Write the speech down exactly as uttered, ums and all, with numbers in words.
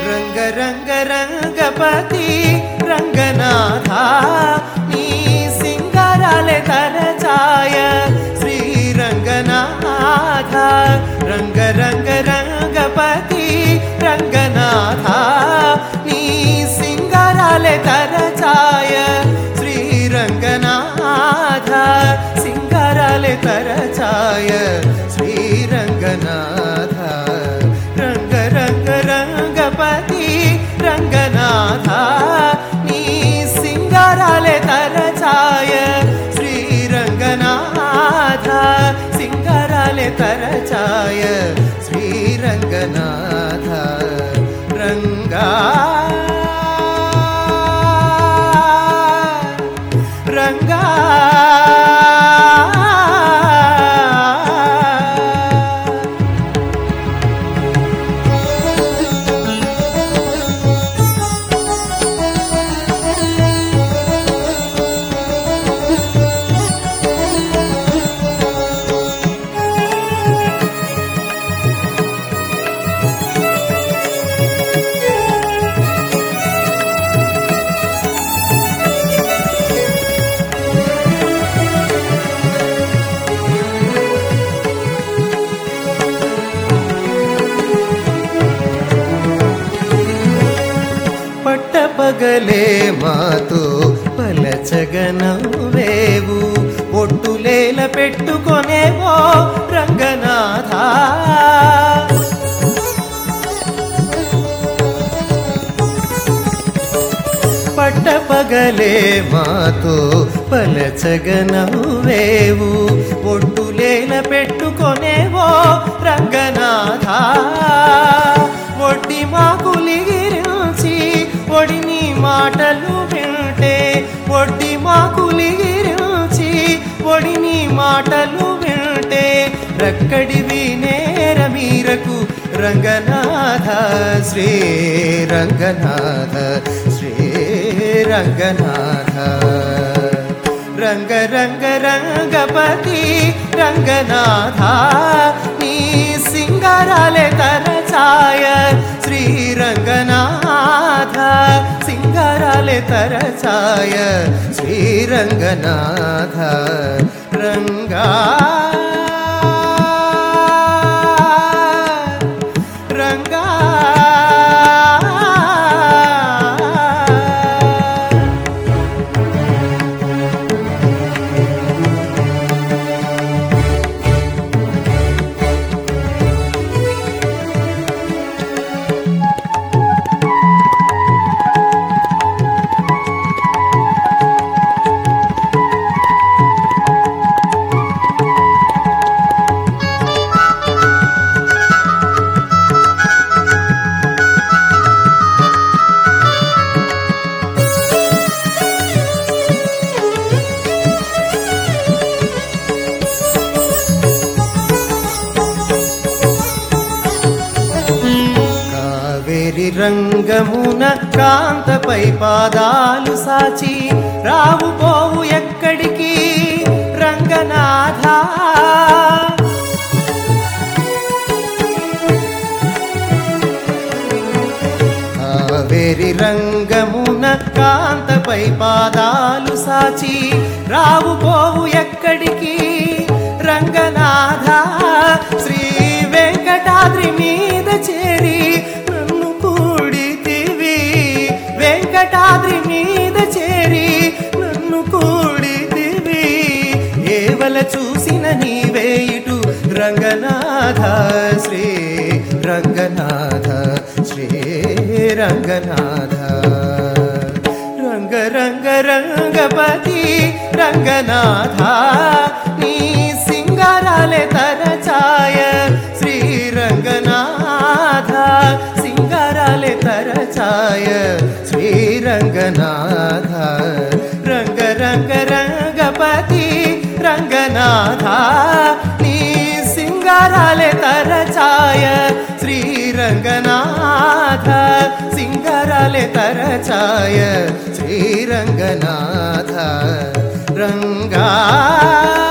రంగ రంగ రంగపతి రంగనాథ నీ సింగారాలే తరచాయ శ్రీరంగనాథ రంగ రంగ రంగపతి రంగనాథ నీ సింగారాలే తరచాయ శ్రీరంగనాథ సింగారాలే తరచాయ శ్రీరంగనాథ రంగ రంగ రంగపతి రంగనాథ నీ సింగారాలే తరచాయ శ్రీరంగనాథ సింగారాలే తరచాయ శ్రీరంగనాథ రంగా రంగా పగలే మాతో పలచగనవేవు ఒట్టులేల పెట్టుకొనేవో రంగనాథ పట్టపగలే మాతో పలచగనవేవు ఒట్టులేల పెట్టుకొనేవో రంగనాథ ఒడ్డి మాకులిగిరించి ఒడిని మాటలు వింటే ఒడ్డి మాకులిగిరించి ఒడిని మాటలు వింటే రక్కడివి నేరమీరకు రంగనాథ శ్రీ రంగనాథ శ్రీ రంగనాథ రంగ రంగ రంగపతి రంగనాథ నీ సింగారాలే తరచాయ శ్రీరంగనాథ సింగారాలే తరచాయ శ్రీరంగనాథ రంగా రంగా రంగమున కాంతపై పాదాలు సాచి రావు పోవు ఎక్కడికి రంగనాథ కావేరి రంగమున కాంతపై పాదాలు సాచి రావు పోవు ఎక్కడికి రంగనాథ శ్రీ వెంకటాద్రి మీద చేరి వెంకటాద్రి మీద చేరి నన్ను కూడితివి ఏవల చూసిన నీవే ఇటు రంగనాథ శ్రీ రంగనాథ శ్రీ రంగనాథ రంగ రంగ రంగపతి రంగనాథ నీ సింగారాలే తరచాయ శ్రీరంగనాథ సింగారాలే తరచాయ శ్రీరంగనాథ రంగ రంగ రంగపతి రంగనాథ నీ సింగారాలే తరచాయ శ్రీరంగనాథ సింగారాలే తరచాయ శ్రీరంగనాథ రంగా